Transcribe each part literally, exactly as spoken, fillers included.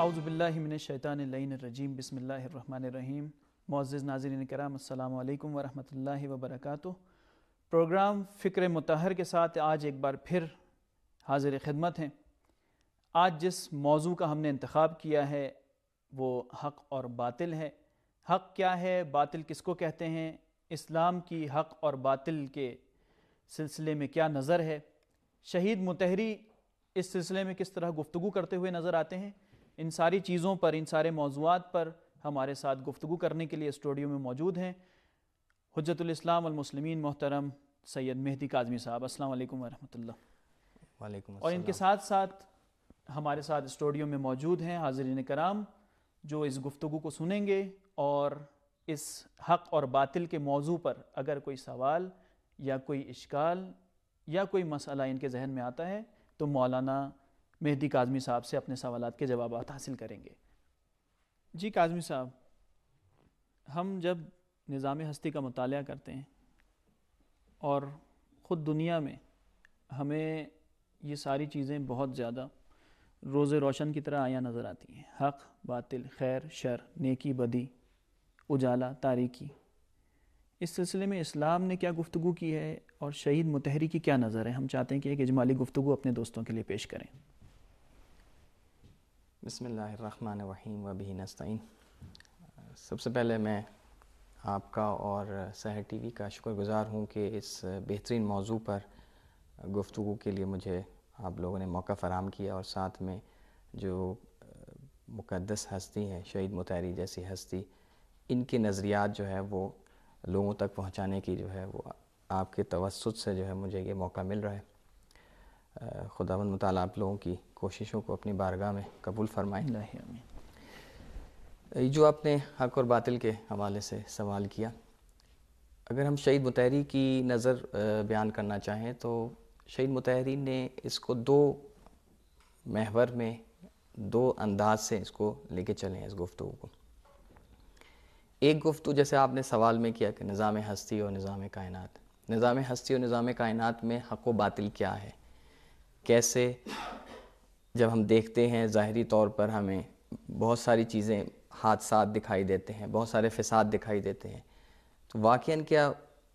اعوذ باللہ من الشیطان اللعین الرجیم بسم اللہ الرحمن الرحیم۔ معزز ناظرین کرام، السلام علیکم ورحمۃ اللہ وبرکاتہ۔ پروگرام فکر مطہر کے ساتھ آج ایک بار پھر حاضر خدمت ہیں۔ آج جس موضوع کا ہم نے انتخاب کیا ہے وہ حق اور باطل ہے۔ حق کیا ہے، باطل کس کو کہتے ہیں، اسلام کی حق اور باطل کے سلسلے میں کیا نظر ہے، شہید مطہری اس سلسلے میں کس طرح گفتگو کرتے ہوئے نظر آتے ہیں۔ ان ساری چیزوں پر، ان سارے موضوعات پر ہمارے ساتھ گفتگو کرنے کے لیے اسٹوڈیو میں موجود ہیں حجت الاسلام والمسلمین محترم سید مہدی کاظمی صاحب۔ السلام علیکم ورحمۃ اللہ۔ وعلیکم السلام۔ اور ان کے ساتھ ساتھ ہمارے ساتھ اسٹوڈیو میں موجود ہیں حاضرین کرام جو اس گفتگو کو سنیں گے، اور اس حق اور باطل کے موضوع پر اگر کوئی سوال یا کوئی اشکال یا کوئی مسئلہ ان کے ذہن میں آتا ہے تو مولانا مہدی کاظمی صاحب سے اپنے سوالات کے جوابات حاصل کریں گے۔ جی کاظمی صاحب، ہم جب نظام ہستی کا مطالعہ کرتے ہیں اور خود دنیا میں ہمیں یہ ساری چیزیں بہت زیادہ روز روشن کی طرح آیا نظر آتی ہیں، حق باطل، خیر شر، نیکی بدی، اجالا تاریکی۔ اس سلسلے میں اسلام نے کیا گفتگو کی ہے اور شہید مطہری کی کیا نظر ہے؟ ہم چاہتے ہیں کہ ایک اجمالی گفتگو اپنے دوستوں کے لیے پیش کریں۔ بسم اللہ الرحمن الرحیم وبہ نستعین۔ سب سے پہلے میں آپ کا اور سحر ٹی وی کا شکر گزار ہوں کہ اس بہترین موضوع پر گفتگو کے لیے مجھے آپ لوگوں نے موقع فراہم کیا، اور ساتھ میں جو مقدس ہستی ہے شہید مطہری جیسی ہستی، ان کے نظریات جو ہے وہ لوگوں تک پہنچانے کی جو ہے وہ آپ کے توسط سے جو ہے مجھے یہ موقع مل رہا ہے۔ خداوند متعالی آپ لوگوں کی کوششوں کو اپنی بارگاہ میں قبول فرمائے۔ جو آپ نے حق اور باطل کے حوالے سے سوال کیا، اگر ہم شہید مطہری کی نظر بیان کرنا چاہیں تو شہید مطہری نے اس کو دو محور میں، دو انداز سے اس کو لے کے چلے ہیں اس گفتگو کو۔ ایک گفتگو جیسے آپ نے سوال میں کیا کہ نظام ہستی اور نظام کائنات، نظام ہستی اور نظام کائنات میں حق و باطل کیا ہے، کیسے جب ہم دیکھتے ہیں ظاہری طور پر ہمیں بہت ساری چیزیں، حادثات دکھائی دیتے ہیں، بہت سارے فساد دکھائی دیتے ہیں، تو واقعاً کیا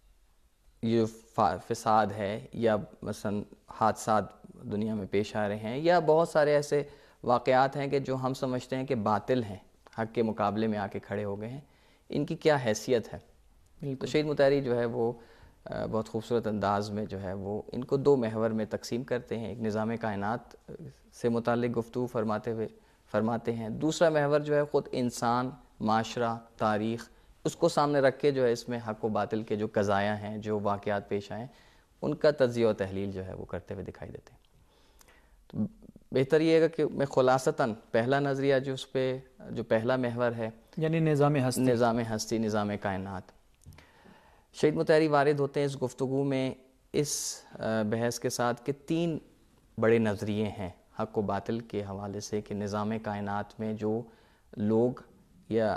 یہ فساد ہے یا مثلا حادثات دنیا میں پیش آ رہے ہیں، یا بہت سارے ایسے واقعات ہیں کہ جو ہم سمجھتے ہیں کہ باطل ہیں، حق کے مقابلے میں آ کے کھڑے ہو گئے ہیں، ان کی کیا حیثیت ہے۔ تو شہید مطہری جو ہے وہ بہت خوبصورت انداز میں جو ہے وہ ان کو دو محور میں تقسیم کرتے ہیں۔ ایک نظام کائنات سے متعلق گفتگو فرماتے ہوئے فرماتے ہیں، دوسرا محور جو ہے خود انسان، معاشرہ، تاریخ، اس کو سامنے رکھ کے جو ہے اس میں حق و باطل کے جو قضایا ہیں، جو واقعات پیش آئیں، ان کا تجزیہ و تحلیل جو ہے وہ کرتے ہوئے دکھائی دیتے ہیں۔ تو بہتر یہ ہے کہ میں خلاصتاً پہلا نظریہ جو اس پہ جو پہلا محور ہے، یعنی نظام ہستی نظام ہستی نظام کائنات، شہید مطہری وارد ہوتے ہیں اس گفتگو میں اس بحث کے ساتھ کہ تین بڑے نظریے ہیں حق و باطل کے حوالے سے، کہ نظام کائنات میں جو لوگ یا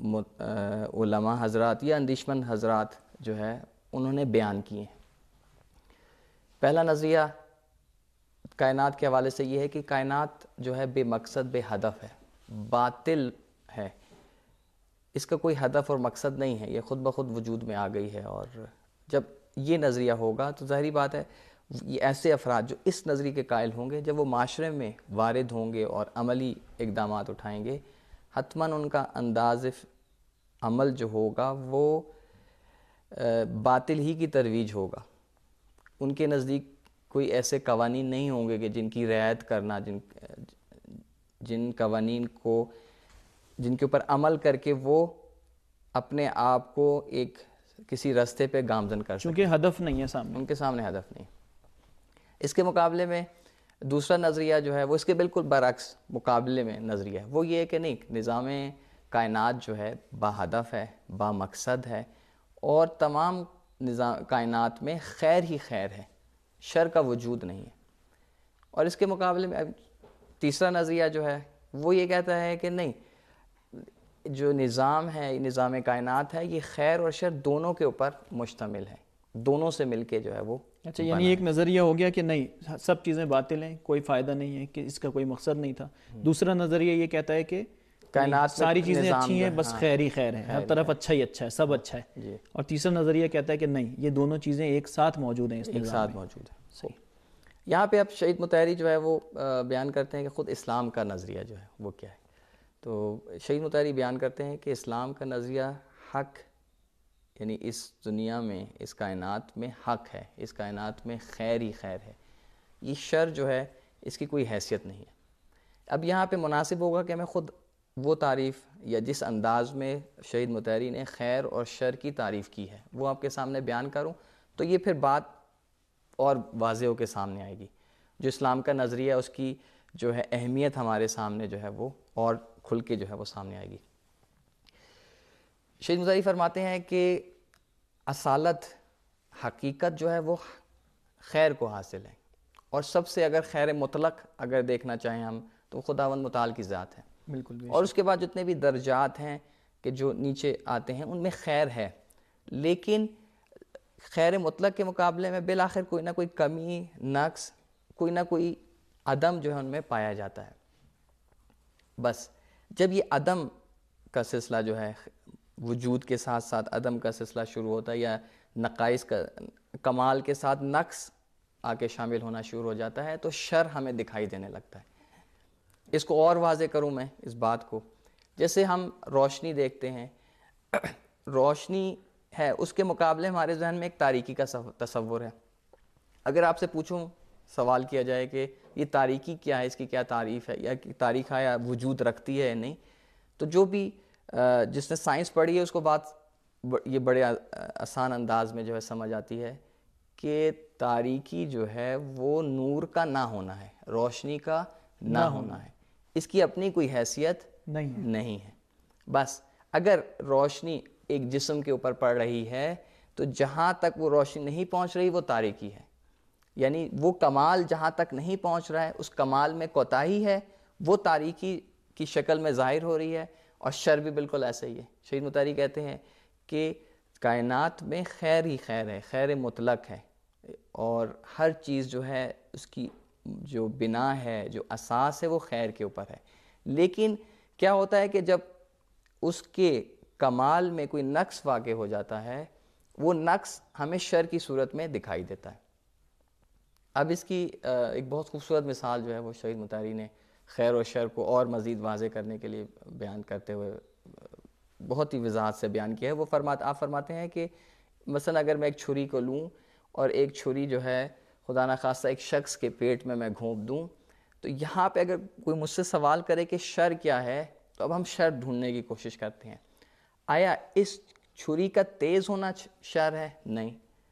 علماء حضرات یا اندیشمند حضرات جو ہے انہوں نے بیان کیے ہیں۔ پہلا نظریہ کائنات کے حوالے سے یہ ہے کہ کائنات جو ہے بے مقصد بے ہدف ہے، باطل ہے، اس کا کوئی ہدف اور مقصد نہیں ہے، یہ خود بخود وجود میں آ گئی ہے۔ اور جب یہ نظریہ ہوگا تو ظاہری بات ہے یہ ایسے افراد جو اس نظریے کے قائل ہوں گے، جب وہ معاشرے میں وارد ہوں گے اور عملی اقدامات اٹھائیں گے، حتماً ان کا انداز عمل جو ہوگا وہ باطل ہی کی ترویج ہوگا۔ ان کے نزدیک کوئی ایسے قوانین نہیں ہوں گے کہ جن کی رعایت کرنا، جن جن قوانین کو جن کے اوپر عمل کر کے وہ اپنے آپ کو ایک کسی راستے پہ گامزن کر سکیں، چونکہ ہدف نہیں ہے سامنے، ان کے سامنے ہدف نہیں۔ اس کے مقابلے میں دوسرا نظریہ جو ہے وہ اس کے بالکل برعکس مقابلے میں نظریہ ہے، وہ یہ ہے کہ نہیں، نظام کائنات جو ہے با ہدف ہے، با مقصد ہے، اور تمام نظام کائنات میں خیر ہی خیر ہے، شر کا وجود نہیں ہے۔ اور اس کے مقابلے میں تیسرا نظریہ جو ہے وہ یہ کہتا ہے کہ نہیں، جو نظام ہے، نظام کائنات ہے، یہ خیر اور شر دونوں کے اوپر مشتمل ہے، دونوں سے مل کے جو ہے وہ اچھا، یعنی ایک نظریہ ہو گیا کہ نہیں سب چیزیں باطل ہیں، کوئی فائدہ نہیں ہے، کہ اس کا کوئی مقصد نہیں تھا. دوسرا نظریہ یہ کہتا ہے کہ کائنات ساری چیزیں اچھی ہیں، بس خیر ہی خیر ہے، ہر طرف اچھا ہی اچھا ہے، سب اچھا ہے. اور تیسرا نظریہ کہتا ہے کہ نہیں، یہ دونوں چیزیں ایک ساتھ موجود ہیں اس ایک نظام ساتھ میں. موجود ہے. صحیح. یہاں پہ اب شہید مطہری جو ہے وہ بیان کرتے ہیں کہ خود اسلام کا نظریہ جو ہے وہ کیا ہے. تو شہید مطہری بیان کرتے ہیں کہ اسلام کا نظریہ حق، یعنی اس دنیا میں، اس کائنات میں حق ہے، اس کائنات میں خیر ہی خیر ہے، یہ شر جو ہے اس کی کوئی حیثیت نہیں ہے. اب یہاں پہ مناسب ہوگا کہ میں خود وہ تعریف یا جس انداز میں شہید مطہری نے خیر اور شر کی تعریف کی ہے وہ آپ کے سامنے بیان کروں، تو یہ پھر بات اور واضح ہو کے سامنے آئے گی. جو اسلام کا نظریہ ہے اس کی جو ہے اہمیت ہمارے سامنے جو ہے وہ اور کھل کے جو ہے وہ سامنے آئے گی. شہید مطہری فرماتے ہیں کہ اصالت، حقیقت جو ہے وہ خیر کو حاصل ہے، اور سب سے اگر خیر مطلق اگر دیکھنا چاہیں ہم تو خداوند متعال کی ذات ہے. بالکل. اور اس کے بعد جتنے بھی درجات ہیں کہ جو نیچے آتے ہیں ان میں خیر ہے، لیکن خیر مطلق کے مقابلے میں بالآخر کوئی نہ کوئی کمی، نقص، کوئی نہ کوئی عدم جو ہے ان میں پایا جاتا ہے. بس جب یہ عدم کا سلسلہ جو ہے وجود کے ساتھ ساتھ عدم کا سلسلہ شروع ہوتا ہے، یا نقائص کا کمال کے ساتھ نقص آ کے شامل ہونا شروع ہو جاتا ہے، تو شر ہمیں دکھائی دینے لگتا ہے. اس کو اور واضح کروں میں اس بات کو، جیسے ہم روشنی دیکھتے ہیں، روشنی ہے، اس کے مقابلے ہمارے ذہن میں ایک تاریکی کا تصور ہے. اگر آپ سے پوچھوں، سوال کیا جائے کہ یہ تاریکی کیا ہے، اس کی کیا تعریف ہے، یا تاریخ ہے یا وجود رکھتی ہے یا نہیں، تو جو بھی جس نے سائنس پڑھی ہے اس کو بات یہ بڑے آسان انداز میں جو ہے سمجھ آتی ہے کہ تاریکی جو ہے وہ نور کا نہ ہونا ہے، روشنی کا نہ ہونا ہے. اس کی اپنی کوئی حیثیت نہیں ہے. بس اگر روشنی ایک جسم کے اوپر پڑ رہی ہے تو جہاں تک وہ روشنی نہیں پہنچ رہی وہ تاریکی ہے، یعنی وہ کمال جہاں تک نہیں پہنچ رہا ہے اس کمال میں کوتاہی ہے، وہ تاریکی کی شکل میں ظاہر ہو رہی ہے. اور شر بھی بالکل ایسا ہی ہے. شہید مطہری کہتے ہیں کہ کائنات میں خیر ہی خیر ہے، خیر مطلق ہے، اور ہر چیز جو ہے اس کی جو بنا ہے، جو اساس ہے وہ خیر کے اوپر ہے. لیکن کیا ہوتا ہے کہ جب اس کے کمال میں کوئی نقص واقع ہو جاتا ہے، وہ نقص ہمیں شر کی صورت میں دکھائی دیتا ہے. اب اس کی ایک بہت خوبصورت مثال جو ہے وہ شہید مطہری نے خیر و شر کو اور مزید واضح کرنے کے لیے بیان کرتے ہوئے بہت ہی وضاحت سے بیان کیا ہے. وہ فرماتے آپ فرماتے ہیں کہ مثلا اگر میں ایک چھری کو لوں اور ایک چھری جو ہے خدا نخواستہ ایک شخص کے پیٹ میں میں گھونپ دوں، تو یہاں پہ اگر کوئی مجھ سے سوال کرے کہ شر کیا ہے، تو اب ہم شر ڈھونڈنے کی کوشش کرتے ہیں. آیا اس چھری کا تیز ہونا شر ہے؟ نہیں،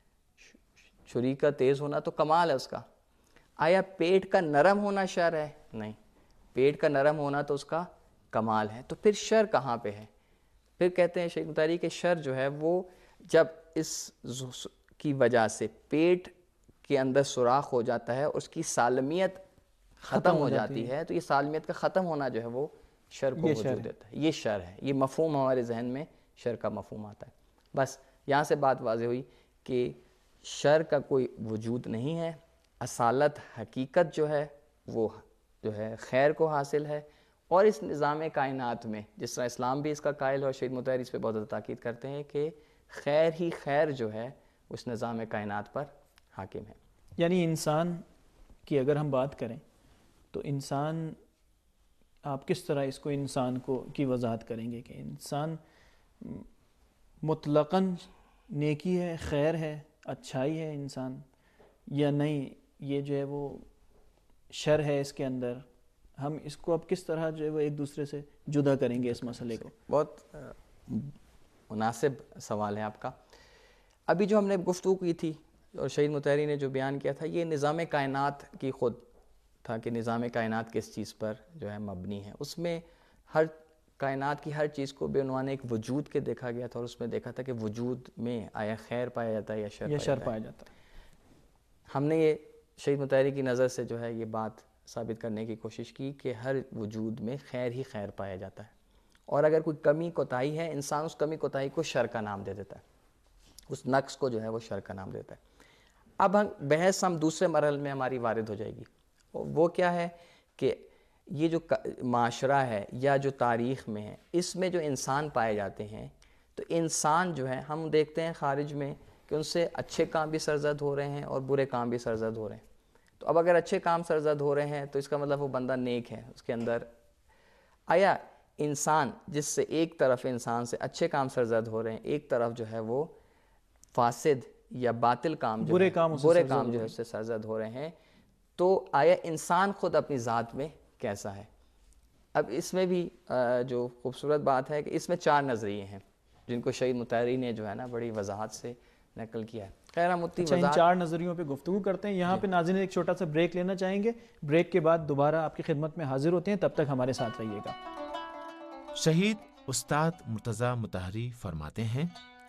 چھری کا تیز ہونا تو کمال ہے اس کا. آیا پیٹ کا نرم ہونا شر ہے؟ نہیں، پیٹ کا نرم ہونا تو اس کا کمال ہے. تو پھر شر کہاں پہ ہے؟ پھر کہتے ہیں شہید مطہری کہ شر جو ہے وہ جب اس کی وجہ سے پیٹ کے اندر سوراخ ہو جاتا ہے، اس کی سالمیت ختم ہو جاتی ہے، تو یہ سالمیت کا ختم ہونا جو ہے وہ شر کو وجود دیتا ہے. یہ شر ہے. یہ مفہوم ہمارے ذہن میں شر کا مفہوم آتا ہے. بس یہاں سے بات واضح ہوئی کہ شر کا کوئی وجود نہیں ہے. اصالت، حقیقت جو ہے وہ جو ہے خیر کو حاصل ہے. اور اس نظام کائنات میں جس طرح اسلام بھی اس کا قائل ہے، اور شہید مطہری اس پہ بہت زیادہ تاکید کرتے ہیں کہ خیر ہی خیر جو ہے اس نظام کائنات پر حاکم ہے. یعنی انسان کی اگر ہم بات کریں تو انسان، آپ کس طرح اس کو انسان کو کی وضاحت کریں گے کہ انسان مطلقاً نیکی ہے، خیر ہے، اچھائی ہے انسان، یا نہیں یہ جو ہے وہ شر ہے اس کے اندر؟ ہم اس کو اب کس طرح جو ہے وہ ایک دوسرے سے جدا کریں گے اس مسئلے کو؟ بہت مناسب سوال ہے آپ کا. ابھی جو ہم نے گفتگو کی تھی اور شہید مطہری نے جو بیان کیا تھا، یہ نظام کائنات کی خود تھا کہ نظام کائنات کس چیز پر جو ہے مبنی ہے. اس میں ہر کائنات کی ہر چیز کو بے عنوان ایک وجود کے دیکھا گیا تھا، اور اس میں دیکھا تھا کہ وجود میں آیا خیر پایا جاتا ہے یا شر یا شر پایا جاتا ہے. ہم نے یہ شہید مطہری کی نظر سے جو ہے یہ بات ثابت کرنے کی کوشش کی کہ ہر وجود میں خیر ہی خیر پایا جاتا ہے، اور اگر کوئی کمی کوتاہی ہے، انسان اس کمی کوتاہی کو شر کا نام دے دیتا ہے، اس نقص کو جو ہے وہ شر کا نام دیتا ہے. اب ہم بحث ہم دوسرے مرحلے میں ہماری وارد ہو جائے گی، وہ کیا ہے کہ یہ جو معاشرہ ہے یا جو تاریخ میں ہے اس میں جو انسان پائے جاتے ہیں، تو انسان جو ہے ہم دیکھتے ہیں خارج میں کہ ان سے اچھے کام بھی سرزد ہو رہے ہیں اور برے کام بھی سرزد ہو رہے ہیں. تو اب اگر اچھے کام سرزد ہو رہے ہیں تو اس کا مطلب وہ بندہ نیک ہے، اس کے اندر آیا انسان جس سے ایک طرف انسان سے اچھے کام سرزد ہو رہے ہیں، ایک طرف جو ہے وہ فاسد یا باطل کام جو برے ہے کام برے کام جو ہے اس سے سرزد ہو رہے ہیں، تو آیا انسان خود اپنی ذات میں کیسا ہے؟ اب اس میں بھی جو خوبصورت بات ہے کہ اس میں چار نظریے ہیں جن کو شہید مطہری نے جو ہے نا بڑی وضاحت سے نقل کیا ہے. خیر ہم اتنی اچھا ان وضاحت چار نظریوں پہ گفتگو کرتے ہیں. یہاں پہ ناظرین ایک چھوٹا سا بریک لینا چاہیں گے، بریک کے بعد دوبارہ آپ کی خدمت میں حاضر ہوتے ہیں، تب تک ہمارے ساتھ رہیے گا. شہید استاد مرتضیٰ مطہری فرماتے ہیں،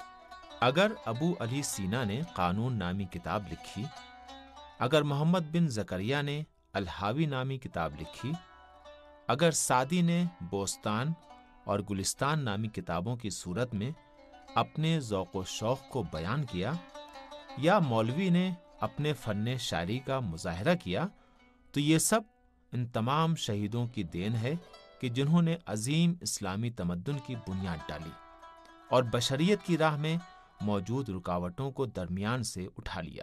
اگر ابو علی سینا نے قانون نامی کتاب لکھی، اگر محمد بن زکریا نے الحاوی نامی کتاب لکھی، اگر سعدی نے بوستان اور گلستان نامی کتابوں کی صورت میں اپنے ذوق و شوق کو بیان کیا، یا مولوی نے اپنے فن شاعری کا مظاہرہ کیا، تو یہ سب ان تمام شہیدوں کی دین ہے کہ جنہوں نے عظیم اسلامی تمدن کی بنیاد ڈالی اور بشریت کی راہ میں موجود رکاوٹوں کو درمیان سے اٹھا لیا.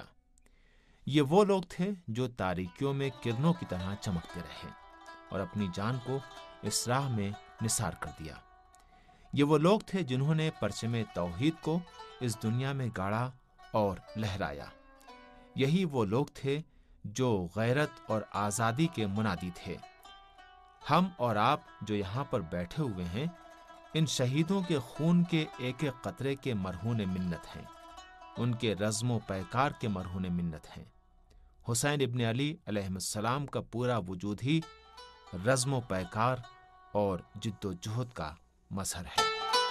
یہ وہ لوگ تھے جو تاریکیوں میں کرنوں کی طرح چمکتے رہے اور اپنی جان کو اس راہ میں نثار کر دیا. یہ وہ لوگ تھے جنہوں نے پرچم توحید کو اس دنیا میں گاڑا اور لہرایا. یہی وہ لوگ تھے جو غیرت اور آزادی کے منادی تھے. ہم اور آپ جو یہاں پر بیٹھے ہوئے ہیں، ان شہیدوں کے خون کے ایک ایک قطرے کے مرہون منت ہیں، ان کے رزم و پیکار کے مرہون منت ہیں. حسین ابن علی علیہ السلام کا پورا وجود ہی رزم و پیکار اور جد و جہد کا مظہر ہے.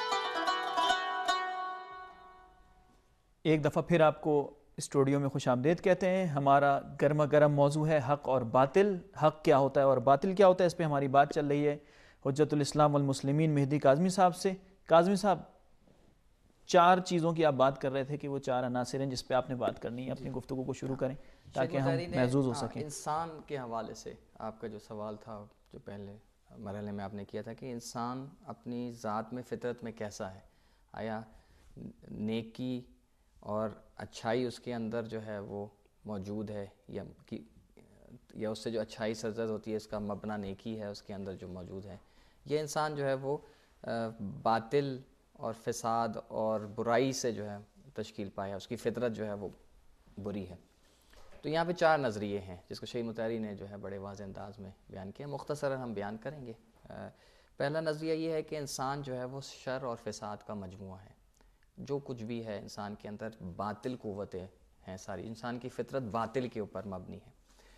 ایک دفعہ پھر آپ کو اسٹوڈیو میں خوش آمدید کہتے ہیں. ہمارا گرما گرم موضوع ہے حق اور باطل. حق کیا ہوتا ہے اور باطل کیا ہوتا ہے، اس پہ ہماری بات چل رہی ہے حجت الاسلام والمسلمین مہدی کاظمی صاحب سے. کاظمی صاحب، چار چیزوں کی آپ بات کر رہے تھے کہ وہ چار عناصر ہیں جس پہ آپ نے بات کرنی ہے. اپنی گفتگو کو شروع کریں تاکہ ہم محظوظ ہو سکیں. انسان کے حوالے سے آپ کا جو سوال تھا جو پہلے مرحلے میں آپ نے کیا تھا کہ انسان اپنی ذات میں فطرت میں کیسا ہے، آیا نیکی اور اچھائی اس کے اندر جو ہے وہ موجود ہے، یا یا اس سے جو اچھائی سرزد ہوتی ہے اس کا مبنا نیکی ہے اس کے اندر جو موجود ہے. یہ انسان جو ہے وہ باطل اور فساد اور برائی سے جو ہے تشکیل پایا، اس کی فطرت جو ہے وہ بری ہے. تو یہاں پہ چار نظریے ہیں جس کو شہید مطہری نے جو ہے بڑے واضح انداز میں بیان کیا. مختصراً ہم بیان کریں گے. پہلا نظریہ یہ ہے کہ انسان جو ہے وہ شر اور فساد کا مجموعہ ہے. جو کچھ بھی ہے انسان کے اندر باطل قوتیں ہیں، ساری انسان کی فطرت باطل کے اوپر مبنی ہے.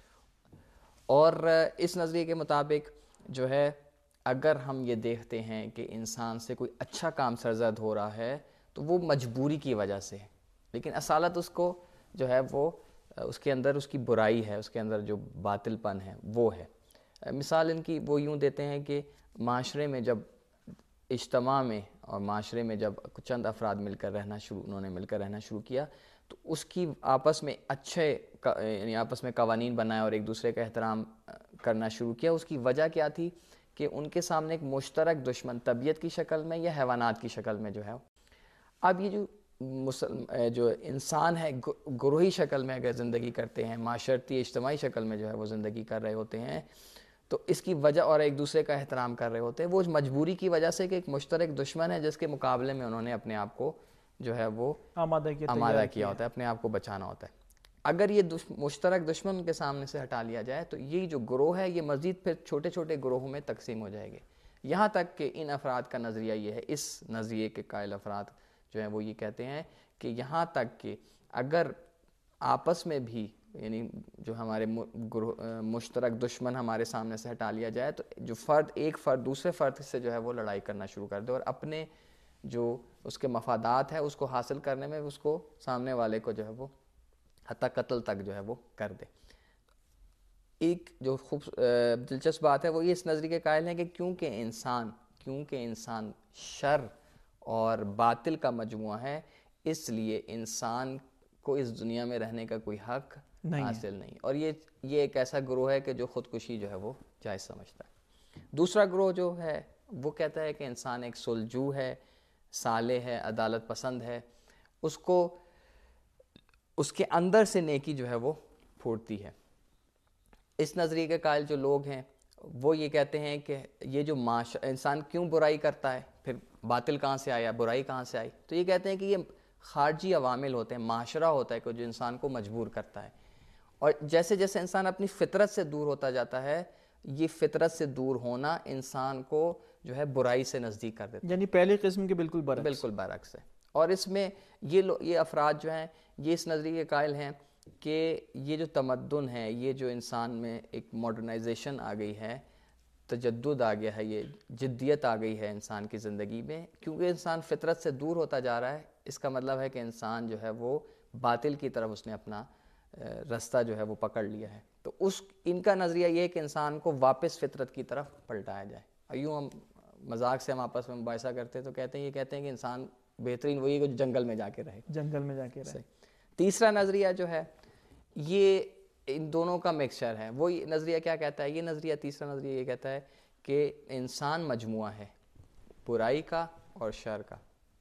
اور اس نظریے کے مطابق جو ہے اگر ہم یہ دیکھتے ہیں کہ انسان سے کوئی اچھا کام سرزد ہو رہا ہے تو وہ مجبوری کی وجہ سے ہے، لیکن اصالت اس کو جو ہے وہ اس کے اندر اس کی برائی ہے، اس کے اندر جو باطل پن ہے وہ ہے. مثال ان کی وہ یوں دیتے ہیں کہ معاشرے میں جب اجتماع میں اور معاشرے میں جب چند افراد مل کر رہنا شروع انہوں نے مل کر رہنا شروع کیا تو اس کی آپس میں اچھے یعنی آپس میں قوانین بنائے اور ایک دوسرے کا احترام کرنا شروع کیا. اس کی وجہ کیا تھی کہ ان کے سامنے ایک مشترک دشمن طبیعت کی شکل میں یا حیوانات کی شکل میں جو ہے. اب یہ جو مسلم جو انسان ہے گروہی شکل میں اگر زندگی کرتے ہیں، معاشرتی اجتماعی شکل میں جو ہے وہ زندگی کر رہے ہوتے ہیں، تو اس کی وجہ اور ایک دوسرے کا احترام کر رہے ہوتے ہیں وہ مجبوری کی وجہ سے کہ ایک مشترک دشمن ہے جس کے مقابلے میں انہوں نے اپنے آپ کو جو ہے وہ آمادہ کیا آمادہ کیا ہوتا ہے، اپنے آپ کو بچانا ہوتا ہے. اگر یہ مشترک دشمن کے سامنے سے ہٹا لیا جائے تو یہ جو گروہ ہے یہ مزید پھر چھوٹے چھوٹے گروہوں میں تقسیم ہو جائے گے، یہاں تک کہ ان افراد کا نظریہ یہ ہے، اس نظریے کے قائل افراد جو ہیں وہ یہ کہتے ہیں کہ یہاں تک کہ اگر آپس میں بھی یعنی جو ہمارے مشترک دشمن ہمارے سامنے سے ہٹا لیا جائے تو جو فرد ایک فرد دوسرے فرد سے جو ہے وہ لڑائی کرنا شروع کر دے اور اپنے جو اس کے مفادات ہیں اس کو حاصل کرنے میں اس کو سامنے والے کو جو ہے وہ حتیٰ قتل تک جو ہے وہ کر دے. ایک جو خوب دلچسپ بات ہے وہ یہ اس نظریے کے قائل ہیں کہ کیونکہ انسان کیونکہ انسان شر اور باطل کا مجموعہ ہے، اس لیے انسان کو اس دنیا میں رہنے کا کوئی حق نہیں حاصل نہیں. اور یہ یہ ایک ایسا گروہ ہے کہ جو خودکشی جو ہے وہ جائز سمجھتا ہے. دوسرا گروہ جو ہے وہ کہتا ہے کہ انسان ایک سلجو ہے, صالح ہے, عدالت پسند ہے, اس کو اس کے اندر سے نیکی جو ہے وہ پھوٹتی ہے. اس نظریے کے قائل جو لوگ ہیں وہ یہ کہتے ہیں کہ یہ جو معاش انسان کیوں برائی کرتا ہے, پھر باطل کہاں سے آیا, برائی کہاں سے آئی, تو یہ کہتے ہیں کہ یہ خارجی عوامل ہوتے ہیں, معاشرہ ہوتا ہے کہ جو انسان کو مجبور کرتا ہے. اور جیسے جیسے انسان اپنی فطرت سے دور ہوتا جاتا ہے, یہ فطرت سے دور ہونا انسان کو جو ہے برائی سے نزدیک کر دیتا ہے. یعنی پہلی قسم کے بالکل برعکس. بالکل برعکس ہے. اور اس میں یہ لو یہ افراد جو ہیں یہ اس نظریے کے قائل ہیں کہ یہ جو تمدن ہے, یہ جو انسان میں ایک ماڈرنائزیشن آ گئی ہے, تجدد آ گیا ہے, یہ جدیت آ گئی ہے انسان کی زندگی میں, کیونکہ انسان فطرت سے دور ہوتا جا رہا ہے. اس کا مطلب ہے کہ انسان جو ہے وہ باطل کی طرف اس نے اپنا رستہ جو ہے وہ پکڑ لیا ہے. تو اس ان کا نظریہ یہ ہے کہ انسان کو واپس فطرت کی طرف پلٹایا جائے. یوں ہم مذاق سے ہم آپس میں مباحثہ کرتے تو کہتے ہیں یہ کہتے ہیں کہ انسان بہترین وہی ہے جو جنگل میں جا کے رہے. جنگل میں جا کے رہے. تیسرا نظریہ جو ہے یہ ان دونوں کا مکسچر ہے. وہ نظریہ کیا کہتا ہے؟ یہ نظریہ تیسرا نظریہ یہ کہتا ہے کہ انسان مجموعہ ہے برائی کا اور شر کا.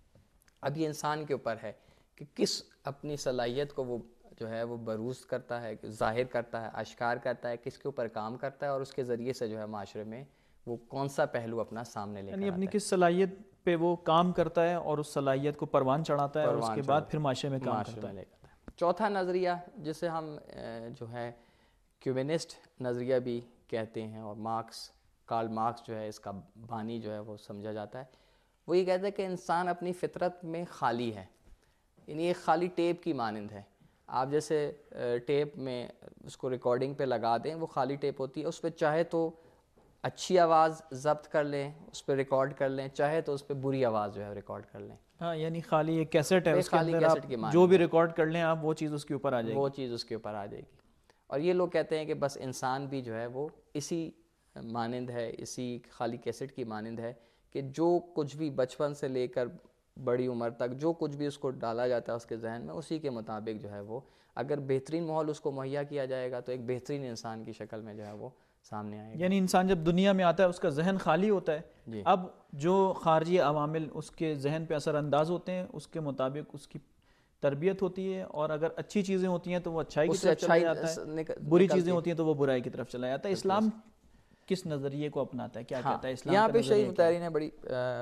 اب یہ انسان کے اوپر ہے کہ کس اپنی صلاحیت کو وہ جو ہے وہ بروز کرتا ہے, ظاہر کرتا ہے, اشکار کرتا ہے, کس کے اوپر کام کرتا ہے, اور اس کے ذریعے سے جو ہے معاشرے میں وہ کون سا پہلو اپنا سامنے لے کر آتا ہے. یعنی اپنی کس صلاحیت پہ وہ کام کرتا ہے اور اس صلاحیت کو پروان چڑھاتا ہے اور اس کے بعد پھر معاشرے میں کام کرتا ہے. چوتھا نظریہ جسے ہم جو ہے کیومنسٹ نظریہ بھی کہتے ہیں, اور مارکس کارل مارکس جو ہے اس کا بانی جو ہے وہ سمجھا جاتا ہے, وہ یہ کہتا ہے کہ انسان اپنی فطرت میں خالی ہے. یعنی ایک خالی ٹیپ کی مانند ہے. آپ جیسے ٹیپ میں اس کو ریکارڈنگ پہ لگا دیں, وہ خالی ٹیپ ہوتی ہے, اس پہ چاہے تو اچھی آواز ضبط کر لیں, اس پہ ریکارڈ کر لیں, چاہے تو اس پہ بری آواز جو ہے ریکارڈ کر لیں. ہاں یعنی خالی ایک کیسٹ ہے, اس کے اندر آپ کی جو بھی ریکارڈ کر لیں آپ وہ چیز اس کے اوپر آ جائے گی. وہ چیز اس کے اوپر آ جائے گی. اور یہ لوگ کہتے ہیں کہ بس انسان بھی جو ہے وہ اسی مانند ہے, اسی خالی کیسٹ کی مانند ہے کہ جو کچھ بھی بچپن سے لے کر بڑی عمر تک جو کچھ بھی اس کو ڈالا جاتا ہے اس کے ذہن میں, اسی کے مطابق جو ہے وہ اگر بہترین ماحول اس کو مہیا کیا جائے گا تو ایک بہترین انسان کی شکل میں جو ہے وہ سامنے آئے گا. یعنی انسان جب دنیا میں آتا ہے اس کا ذہن خالی ہوتا ہے جی. اب جو خارجی عوامل اس کے ذہن پہ اثر انداز ہوتے ہیں اس کے مطابق اس کی تربیت ہوتی ہے, اور اگر اچھی چیزیں ہوتی ہیں تو وہ اچھائی کی طرف چلا جاتا ہے, بری چیزیں ہوتی ہیں تو وہ برائی کی طرف چلا جاتا ہے. اسلام کس نظریے کو اپناتا ہے, کیا کہتا ہے اسلام؟ یہاں پہ شہید مطہری نے بڑی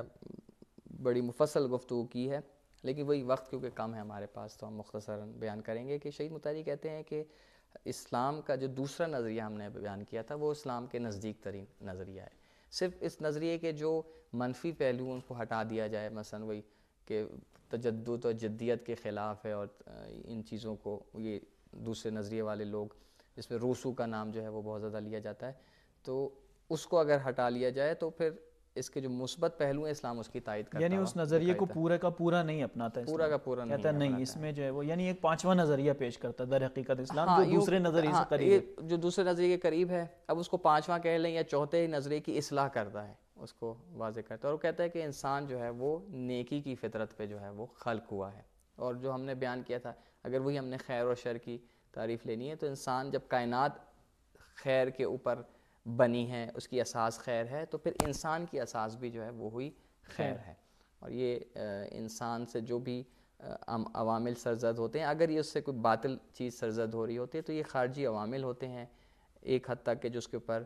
بڑی مفصل گفتگو کی ہے, لیکن وہی وقت کیونکہ کم ہے ہمارے پاس تو ہم مختصراً بیان کریں گے کہ شہید مطہری کہتے ہیں کہ اسلام کا جو دوسرا نظریہ ہم نے بیان کیا تھا وہ اسلام کے نزدیک ترین نظریہ ہے. صرف اس نظریے کے جو منفی پہلو ان کو ہٹا دیا جائے, مثلا وہی کہ تجدد اور جدیت کے خلاف ہے, اور ان چیزوں کو یہ دوسرے نظریے والے لوگ جس میں روسو کا نام جو ہے وہ بہت زیادہ لیا جاتا ہے, تو اس کو اگر ہٹا لیا جائے تو پھر اس کے جو مثبت پہلو ہیں اسلام اس کی تائید کرتا ہے. یعنی اس نظریے کو پورا کا پورا نہیں اپناتا ہے, پورا کا پورا کہتا ہے نہیں اس میں جو ہے وہ یعنی ایک پانچواں نظریہ پیش کرتا ہے در حقیقت اسلام جو دوسرے نظریے سے قریب ہے, جو دوسرے نظریے کے قریب ہے. اب اس کو پانچواں کہہ لیں یا چوتھے نظریے کی اصلاح کرتا ہے, اس کو واضح کرتا ہے, اور وہ کہتا ہے کہ انسان جو ہے وہ نیکی کی فطرت پہ جو ہے وہ خلق ہوا ہے. اور جو ہم نے بیان کیا تھا اگر وہی ہم نے خیر اور شر کی تعریف لینی ہے تو انسان جب کائنات خیر کے اوپر بنی ہے, اس کی اساس خیر ہے, تو پھر انسان کی اساس بھی جو ہے وہ ہوئی خیر ہے. اور یہ انسان سے جو بھی عوامل سرزد ہوتے ہیں, اگر یہ اس سے کوئی باطل چیز سرزد ہو رہی ہوتی ہے تو یہ خارجی عوامل ہوتے ہیں ایک حد تک کہ جو اس کے اوپر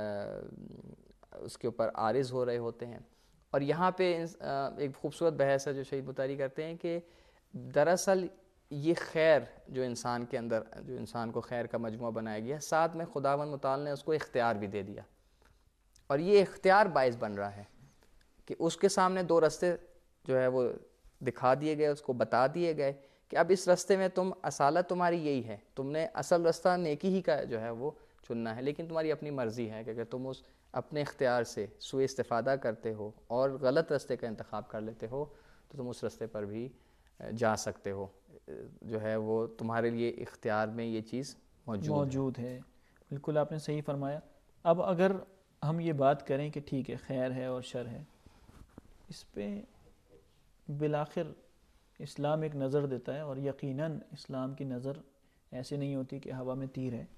اس کے اوپر عارض ہو رہے ہوتے ہیں. اور یہاں پہ ایک خوبصورت بحث ہے جو شہید مطہری کرتے ہیں کہ دراصل یہ خیر جو انسان کے اندر جو انسان کو خیر کا مجموعہ بنایا گیا, ساتھ میں خداوند متعال نے اس کو اختیار بھی دے دیا, اور یہ اختیار باعث بن رہا ہے کہ اس کے سامنے دو راستے جو ہے وہ دکھا دیے گئے, اس کو بتا دیے گئے کہ اب اس راستے میں تم اصالت تمہاری یہی ہے, تم نے اصل راستہ نیکی ہی کا جو ہے وہ چننا ہے, لیکن تمہاری اپنی مرضی ہے کہ اگر تم اس اپنے اختیار سے سوء استفادہ کرتے ہو اور غلط راستے کا انتخاب کر لیتے ہو تو تم اس راستے پر بھی جا سکتے ہو, جو ہے وہ تمہارے لیے اختیار میں یہ چیز موجود موجود ہے. بالکل آپ نے صحیح فرمایا. اب اگر ہم یہ بات کریں کہ ٹھیک ہے خیر ہے اور شر ہے, اس پہ بالآخر اسلام ایک نظر دیتا ہے، اور یقیناً اسلام کی نظر ایسے نہیں ہوتی کہ ہوا میں تیر ہے.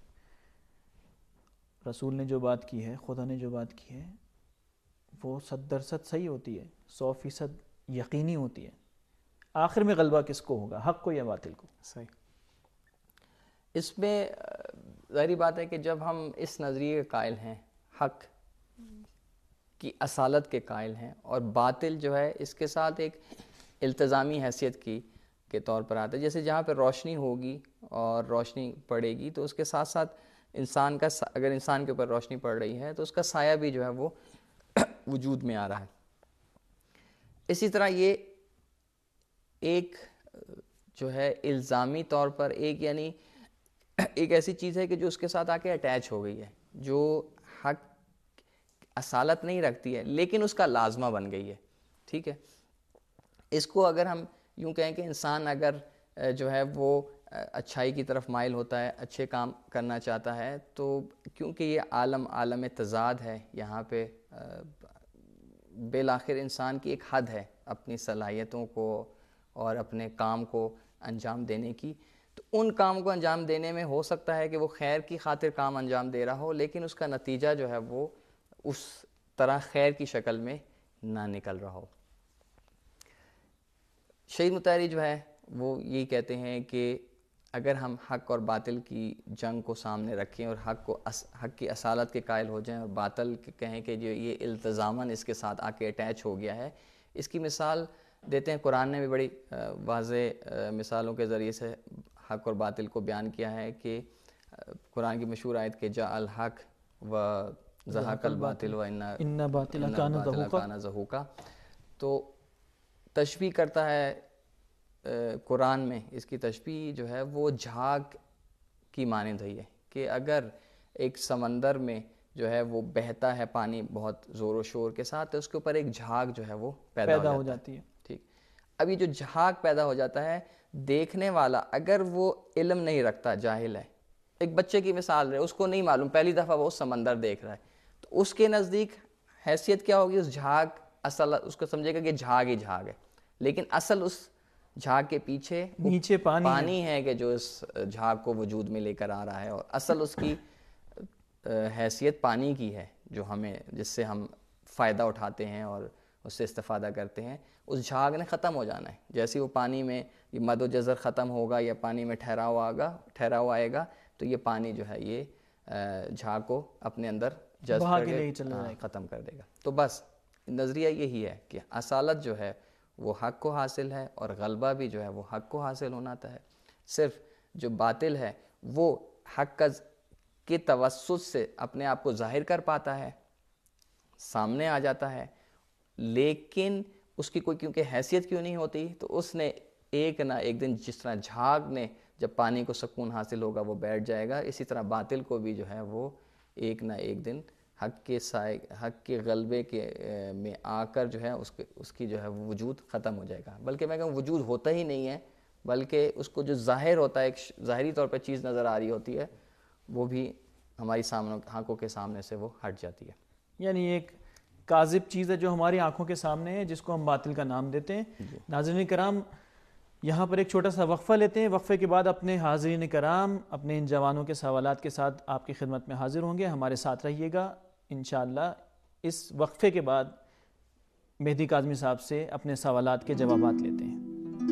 رسول نے جو بات کی ہے، خدا نے جو بات کی ہے، وہ صد درصد صحیح ہوتی ہے، سو فیصد یقینی ہوتی ہے. آخر میں غلبہ کس کو ہوگا، حق کو یا باطل کو؟ صحیح. اس میں ظاہری بات ہے کہ جب ہم اس نظریے کے قائل ہیں، حق کی اصالت کے قائل ہیں، اور باطل جو ہے اس کے ساتھ ایک التزامی حیثیت کی کے طور پر آتا ہے. جیسے جہاں پہ روشنی ہوگی اور روشنی پڑے گی تو اس کے ساتھ ساتھ انسان کا، اگر انسان کے اوپر روشنی پڑ رہی ہے تو اس کا سایہ بھی جو ہے وہ وجود میں آ رہا ہے. اسی طرح یہ ایک جو ہے الزامی طور پر ایک یعنی ایک ایسی چیز ہے کہ جو اس کے ساتھ آ کے اٹیچ ہو گئی ہے، جو حق اصالت نہیں رکھتی ہے لیکن اس کا لازمہ بن گئی ہے. ٹھیک ہے. اس کو اگر ہم یوں کہیں کہ انسان اگر جو ہے وہ اچھائی کی طرف مائل ہوتا ہے، اچھے کام کرنا چاہتا ہے، تو کیونکہ یہ عالم عالم تضاد ہے، یہاں پہ بالآخر انسان کی ایک حد ہے اپنی صلاحیتوں کو اور اپنے کام کو انجام دینے کی. تو ان کام کو انجام دینے میں ہو سکتا ہے کہ وہ خیر کی خاطر کام انجام دے رہا ہو، لیکن اس کا نتیجہ جو ہے وہ اس طرح خیر کی شکل میں نہ نکل رہا ہو. شہید مطہری جو ہے وہ یہی کہتے ہیں کہ اگر ہم حق اور باطل کی جنگ کو سامنے رکھیں اور حق کو حق کی اصالت کے قائل ہو جائیں اور باطل کہیں کہ جو یہ التزاماً اس کے ساتھ آ کے اٹیچ ہو گیا ہے، اس کی مثال دیتے ہیں. قرآن نے بھی بڑی واضح مثالوں کے ذریعے سے حق اور باطل کو بیان کیا ہے کہ قرآن کی مشہور آیت کہ جاء الحق و زہق الباطل و ان باطل کان زہوقا. تو تشبیہ کرتا ہے قرآن میں، اس کی تشبیہ جو ہے وہ جھاگ کی مانند ہے کہ اگر ایک سمندر میں جو ہے وہ بہتا ہے پانی بہت زور و شور کے ساتھ، تو اس کے اوپر ایک جھاگ جو ہے وہ پیدا, پیدا ہو جاتی ہے. ٹھیک. اب یہ جو جھاگ پیدا ہو جاتا ہے، دیکھنے والا اگر وہ علم نہیں رکھتا، جاہل ہے، ایک بچے کی مثال ہے، اس کو نہیں معلوم، پہلی دفعہ وہ سمندر دیکھ رہا ہے، تو اس کے نزدیک حیثیت کیا ہوگی؟ اس جھاگ اصل اس کو سمجھے گا کہ جھاگ ہی جھاگ ہے، لیکن اصل اس جھاگ کے پیچھے نیچے پانی, پانی ہے. ہے کہ جو اس جھاگ کو وجود میں لے کر آ رہا ہے، اور اصل اس کی حیثیت پانی کی ہے جو ہمیں جس سے ہم فائدہ اٹھاتے ہیں اور اس سے استفادہ کرتے ہیں. اس جھاگ نے ختم ہو جانا ہے. جیسے وہ پانی میں یہ مد و جزر ختم ہوگا یا پانی میں ٹھہراؤ آگا ٹھہراؤ آئے گا تو یہ پانی جو ہے یہ جھاگ کو اپنے اندر جذب کر کے ختم کر دے گا. تو بس نظریہ یہی ہے کہ اصالت جو ہے وہ حق کو حاصل ہے اور غلبہ بھی جو ہے وہ حق کو حاصل ہونا ہے. صرف جو باطل ہے وہ حق کا کے توسط سے اپنے آپ کو ظاہر کر پاتا ہے، سامنے آ جاتا ہے، لیکن اس کی کوئی کیونکہ حیثیت کیوں نہیں ہوتی، تو اس نے ایک نہ ایک دن جس طرح جھاگ نے جب پانی کو سکون حاصل ہوگا وہ بیٹھ جائے گا، اسی طرح باطل کو بھی جو ہے وہ ایک نہ ایک دن حق کے سائے حق کے غلبے کے میں آ کر جو ہے اس کے اس کی جو ہے وہ وجود ختم ہو جائے گا. بلکہ میں کہوں وجود ہوتا ہی نہیں ہے، بلکہ اس کو جو ظاہر ہوتا ہے، ایک ظاہری طور پہ چیز نظر آ رہی ہوتی ہے، وہ بھی ہماری سامنے آنکھوں کے سامنے سے وہ ہٹ جاتی ہے. یعنی ایک کاذب چیز ہے جو ہماری آنکھوں کے سامنے ہے، جس کو ہم باطل کا نام دیتے ہیں. ناظرین کرام، یہاں پر ایک چھوٹا سا وقفہ لیتے ہیں. وقفے کے بعد اپنے حاضرین کرام اپنے ان جوانوں کے سوالات کے ساتھ آپ کی خدمت میں حاضر ہوں گے. ہمارے ساتھ رہیے گا. انشاءاللہ اس وقفے کے بعد مہدی کاظمی صاحب سے اپنے سوالات کے جوابات لیتے ہیں.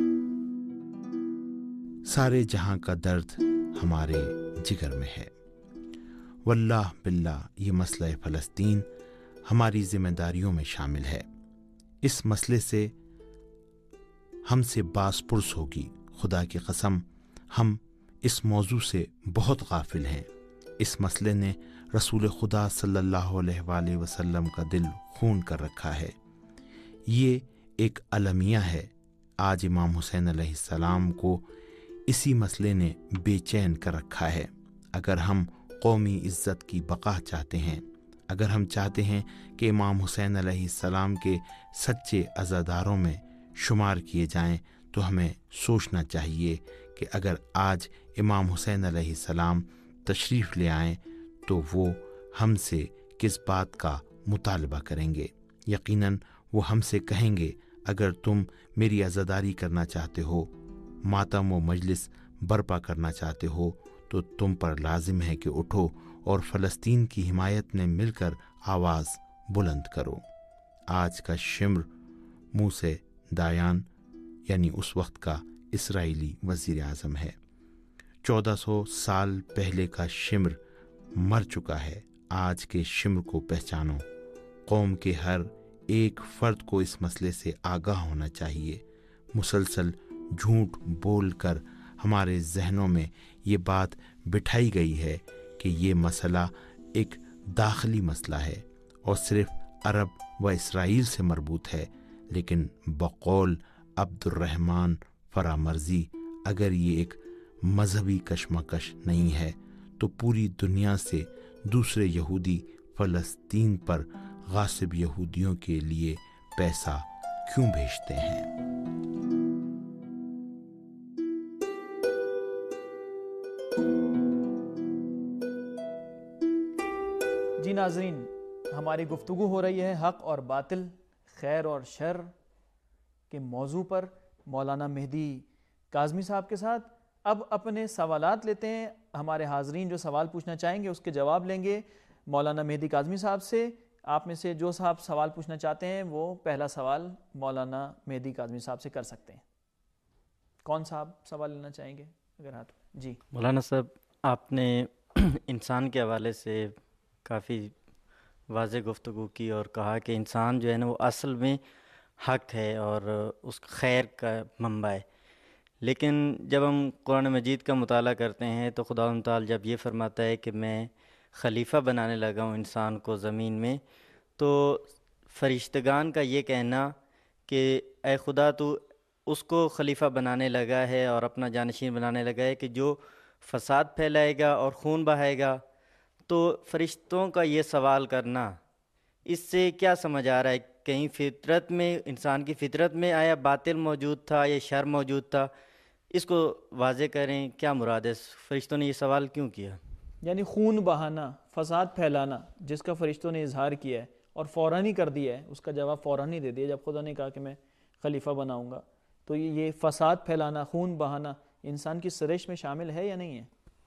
سارے جہاں کا درد ہمارے جگر میں ہے. واللہ باللہ یہ مسئلہ فلسطین ہماری ذمہ داریوں میں شامل ہے. اس مسئلے سے ہم سے باس پرس ہوگی. خدا کی قسم ہم اس موضوع سے بہت غافل ہیں. اس مسئلے نے رسول خدا صلی اللہ علیہ وآلہ وسلم کا دل خون کر رکھا ہے. یہ ایک المیہ ہے. آج امام حسین علیہ السلام کو اسی مسئلے نے بے چین کر رکھا ہے. اگر ہم قومی عزت کی بقا چاہتے ہیں، اگر ہم چاہتے ہیں کہ امام حسین علیہ السلام کے سچے عزاداروں میں شمار کیے جائیں، تو ہمیں سوچنا چاہیے کہ اگر آج امام حسین علیہ السلام تشریف لے آئیں تو وہ ہم سے کس بات کا مطالبہ کریں گے. یقیناً وہ ہم سے کہیں گے اگر تم میری عزاداری کرنا چاہتے ہو، ماتم و مجلس برپا کرنا چاہتے ہو، تو تم پر لازم ہے کہ اٹھو اور فلسطین کی حمایت میں مل کر آواز بلند کرو۔ آج کا شمر موسیٰ دایان یعنی اس وقت کا اسرائیلی وزیر اعظم ہے۔ چودہ سو سال پہلے کا شمر مر چکا ہے۔ آج کے شمر کو پہچانو۔ قوم کے ہر ایک فرد کو اس مسئلے سے آگاہ ہونا چاہیے۔ مسلسل جھوٹ بول کر ہمارے ذہنوں میں یہ بات بٹھائی گئی ہے کہ یہ مسئلہ ایک داخلی مسئلہ ہے اور صرف عرب و اسرائیل سے مربوط ہے، لیکن بقول عبد الرحمن فرامرزی اگر یہ ایک مذہبی کشمکش نہیں ہے تو پوری دنیا سے دوسرے یہودی فلسطین پر غاصب یہودیوں کے لیے پیسہ کیوں بھیجتے ہیں؟ جی ناظرین، ہماری گفتگو ہو رہی ہے حق اور باطل، خیر اور شر کے موضوع پر مولانا مہدی کاظمی صاحب کے ساتھ۔ اب اپنے سوالات لیتے ہیں۔ ہمارے حاضرین جو سوال پوچھنا چاہیں گے اس کے جواب لیں گے مولانا مہدی کاظمی صاحب سے۔ آپ میں سے جو صاحب سوال پوچھنا چاہتے ہیں وہ پہلا سوال مولانا مہدی کاظمی صاحب سے کر سکتے ہیں۔ کون صاحب سوال لینا چاہیں گے؟ اگر ہاتھ جی مولانا صاحب، آپ نے انسان کے حوالے سے کافی واضح گفتگو کی اور کہا کہ انسان جو ہے نا وہ اصل میں حق ہے اور اس خیر کا منبع ہے، لیکن جب ہم قرآن مجید کا مطالعہ کرتے ہیں تو خدا تعالیٰ جب یہ فرماتا ہے کہ میں خلیفہ بنانے لگا ہوں انسان کو زمین میں، تو فرشتگان کا یہ کہنا کہ اے خدا تو اس کو خلیفہ بنانے لگا ہے اور اپنا جانشین بنانے لگا ہے کہ جو فساد پھیلائے گا اور خون بہائے گا، تو فرشتوں کا یہ سوال کرنا، اس سے کیا سمجھ آ رہا ہے؟ کہیں فطرت میں، انسان کی فطرت میں آیا باطل موجود تھا یا شر موجود تھا؟ اس کو واضح کریں، کیا مراد ہے؟ فرشتوں نے یہ سوال کیوں کیا؟ یعنی خون بہانا، فساد پھیلانا جس کا فرشتوں نے اظہار کیا ہے اور فوراً ہی کر دیا ہے، اس کا جواب فوراً ہی دے دیا جب خدا نے کہا کہ میں خلیفہ بناؤں گا، تو یہ فساد پھیلانا، خون بہانا انسان کی سرشت میں شامل ہے یا نہیں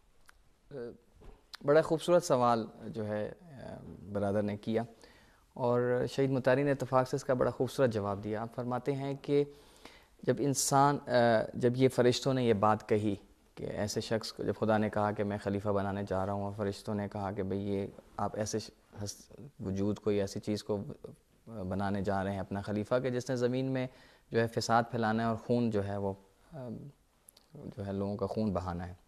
ہے؟ بڑا خوبصورت سوال جو ہے برادر نے کیا، اور شہید مطہری نے اتفاق سے اس کا بڑا خوبصورت جواب دیا۔ آپ فرماتے ہیں کہ جب انسان جب یہ فرشتوں نے یہ بات کہی کہ ایسے شخص کو، جب خدا نے کہا کہ میں خلیفہ بنانے جا رہا ہوں، اور فرشتوں نے کہا کہ بھئی یہ آپ ایسے وجود کو، ایسی چیز کو بنانے جا رہے ہیں اپنا خلیفہ کہ جس نے زمین میں جو ہے فساد پھیلانا ہے اور خون جو ہے وہ جو ہے لوگوں کا خون بہانا ہے،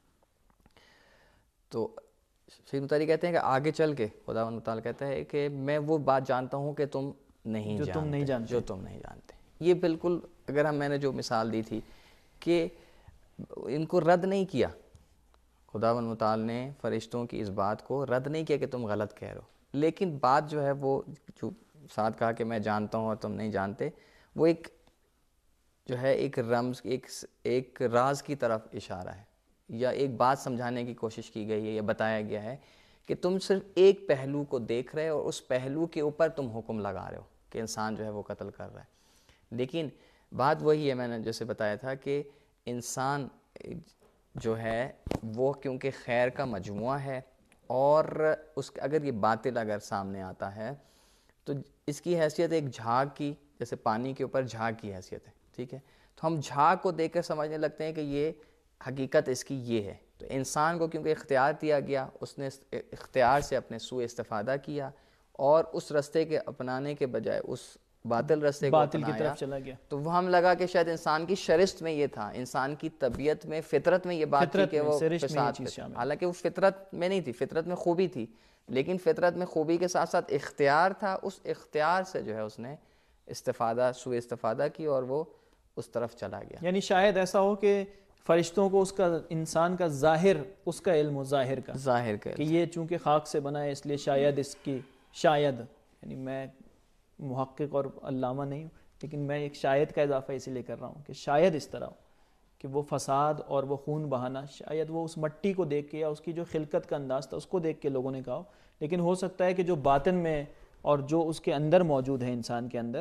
تو شہید مطہری کہتے ہیں کہ آگے چل کے خدا تعالیٰ کہتا ہے کہ میں وہ بات جانتا ہوں کہ تم نہیں جو جانتے تم نہیں جانتے جو تم نہیں جانتے یہ بالکل، اگر ہم میں نے جو مثال دی تھی کہ ان کو رد نہیں کیا، خدا متعال نے فرشتوں کی اس بات کو رد نہیں کیا کہ تم غلط کہہ رہے ہو، لیکن بات جو ہے وہ جو ساتھ کہا کہ میں جانتا ہوں اور تم نہیں جانتے، وہ ایک جو ہے ایک رمز، ایک ایک راز کی طرف اشارہ ہے، یا ایک بات سمجھانے کی کوشش کی گئی ہے، یا بتایا گیا ہے کہ تم صرف ایک پہلو کو دیکھ رہے ہو اور اس پہلو کے اوپر تم حکم لگا رہے ہو کہ انسان جو ہے وہ قتل کر رہا ہے، لیکن بات وہی ہے، میں نے جیسے بتایا تھا کہ انسان جو ہے وہ کیونکہ خیر کا مجموعہ ہے، اور اس اگر یہ باطل اگر سامنے آتا ہے تو اس کی حیثیت ایک جھاگ کی، جیسے پانی کے اوپر جھاگ کی حیثیت ہے، ٹھیک ہے، تو ہم جھاگ کو دیکھ کر سمجھنے لگتے ہیں کہ یہ حقیقت اس کی یہ ہے، تو انسان کو کیونکہ اختیار دیا گیا، اس نے اختیار سے اپنے سوء استفادہ کیا اور اس رستے کے اپنانے کے بجائے اس باطل رستے کو باطل کی اپنایا، طرف چلا گیا، تو وہ ہم لگا کہ شاید انسان کی شرست میں یہ تھا، انسان کی طبیعت میں، فطرت میں یہ بات تھی کہ وہ فساد پہ، حالانکہ وہ فطرت میں نہیں تھی، فطرت میں خوبی تھی، لیکن فطرت میں خوبی کے ساتھ ساتھ اختیار تھا، اس اختیار سے جو ہے اس نے استفادہ، سوء استفادہ کی اور وہ اس طرف چلا گیا۔ یعنی شاید ایسا ہو کہ فرشتوں کو اس کا، انسان کا ظاہر، اس کا علم ہو، ظاہر کا ظاہر کا کہ یہ چونکہ خاک سے بنا ہے اس لیے شاید اس کی، شاید یعنی میں محقق اور علامہ نہیں ہوں، لیکن میں ایک شاید کا اضافہ اسی لیے کر رہا ہوں کہ شاید اس طرح ہو کہ وہ فساد اور وہ خون بہانا، شاید وہ اس مٹی کو دیکھ کے یا اس کی جو خلقت کا انداز تھا اس کو دیکھ کے لوگوں نے کہا ہو، لیکن ہو سکتا ہے کہ جو باطن میں اور جو اس کے اندر موجود ہے انسان کے اندر،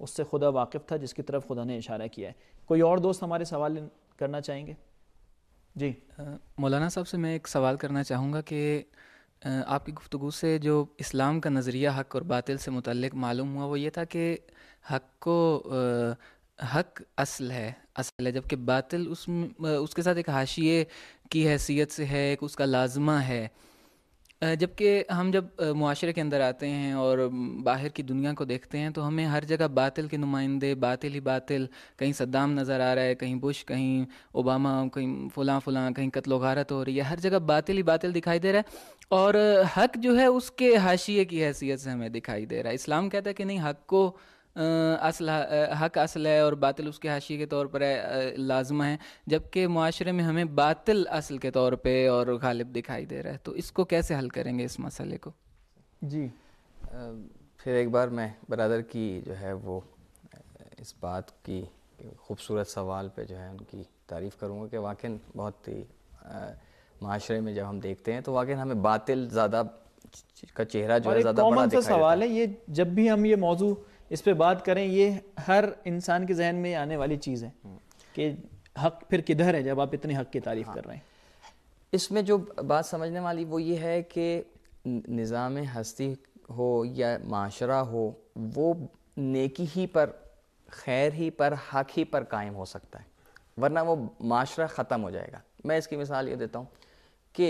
اس سے خدا واقف تھا جس کی طرف خدا نے اشارہ کیا ہے. کوئی اور دوست ہمارے سوال کرنا چاہیں گے؟ جی مولانا صاحب سے میں ایک سوال کرنا چاہوں گا کہ آپ کی گفتگو سے جو اسلام کا نظریہ حق اور باطل سے متعلق معلوم ہوا وہ یہ تھا کہ حق کو حق اصل ہے اصل ہے جبکہ باطل اس اس کے ساتھ ایک حاشیے کی حیثیت سے ہے، ایک اس کا لازمہ ہے. جبکہ ہم جب معاشرے کے اندر آتے ہیں اور باہر کی دنیا کو دیکھتے ہیں تو ہمیں ہر جگہ باطل کے نمائندے، باطل ہی باطل، کہیں صدام نظر آ رہا ہے، کہیں بش، کہیں اوباما، کہیں فلاں فلاں، کہیں قتل و غارت ہو رہی ہے، ہر جگہ باطل ہی باطل دکھائی دے رہا ہے. اور حق جو ہے اس کے حاشیے کی حیثیت سے ہمیں دکھائی دے رہا ہے. اسلام کہتا ہے کہ نہیں، حق کو اصل حق اصل ہے اور باطل اس کے حاشیے کے طور پر ہے، لازمہ ہے، جبکہ معاشرے میں ہمیں باطل اصل کے طور پہ اور غالب دکھائی دے رہا ہے. تو اس کو کیسے حل کریں گے اس مسئلے کو؟ جی پھر ایک بار میں برادر کی جو ہے وہ اس بات کی خوبصورت سوال پہ جو ہے ان کی تعریف کروں گا کہ واقعاً بہت ہی معاشرے میں جب ہم دیکھتے ہیں تو واقعاً ہمیں باطل زیادہ کا چہرہ جو ہے زیادہ بڑا دکھائی دیتا ہے. ایک کامن سا سوال ہے یہ، جب بھی ہم یہ موضوع اس پہ بات کریں یہ ہر انسان کے ذہن میں آنے والی چیز ہے کہ حق پھر کدھر ہے جب آپ اتنے حق کی تعریف کر رہے ہیں. اس میں جو بات سمجھنے والی وہ یہ ہے کہ نظام ہستی ہو یا معاشرہ ہو وہ نیکی ہی پر، خیر ہی پر، حق ہی پر قائم ہو سکتا ہے، ورنہ وہ معاشرہ ختم ہو جائے گا. میں اس کی مثال یہ دیتا ہوں کہ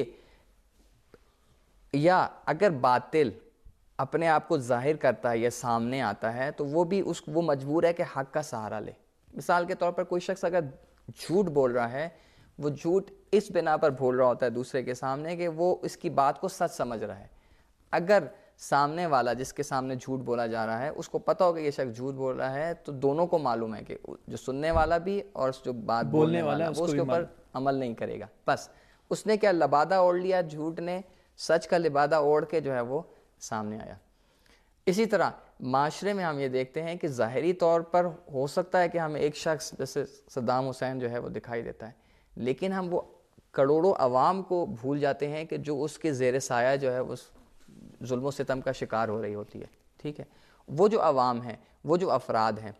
یا اگر باطل اپنے آپ کو ظاہر کرتا ہے یا سامنے آتا ہے تو وہ بھی اس وہ مجبور ہے کہ حق کا سہارا لے. مثال کے طور پر کوئی شخص اگر جھوٹ بول رہا ہے، وہ جھوٹ اس بنا پر بول رہا ہوتا ہے دوسرے کے سامنے کہ وہ اس کی بات کو سچ سمجھ رہا ہے. اگر سامنے والا جس کے سامنے جھوٹ بولا جا رہا ہے اس کو پتہ ہو کہ یہ شخص جھوٹ بول رہا ہے تو دونوں کو معلوم ہے کہ جو سننے والا بھی اور جو بات بولنے والا وہ اس کے اوپر عمل نہیں کرے گا. بس اس نے کیا لبادہ اوڑھ لیا، جھوٹ نے سچ کا لبادہ اوڑھ کے جو ہے وہ سامنے آیا. اسی طرح معاشرے میں ہم یہ دیکھتے ہیں کہ ظاہری طور پر ہو سکتا ہے کہ ہمیں ایک شخص جیسے صدام حسین جو ہے وہ دکھائی دیتا ہے، لیکن ہم وہ کروڑوں عوام کو بھول جاتے ہیں کہ جو اس کے زیر سایہ جو ہے وہ ظلم و ستم کا شکار ہو رہی ہوتی ہے. ٹھیک ہے، وہ جو عوام ہیں، وہ جو افراد ہیں،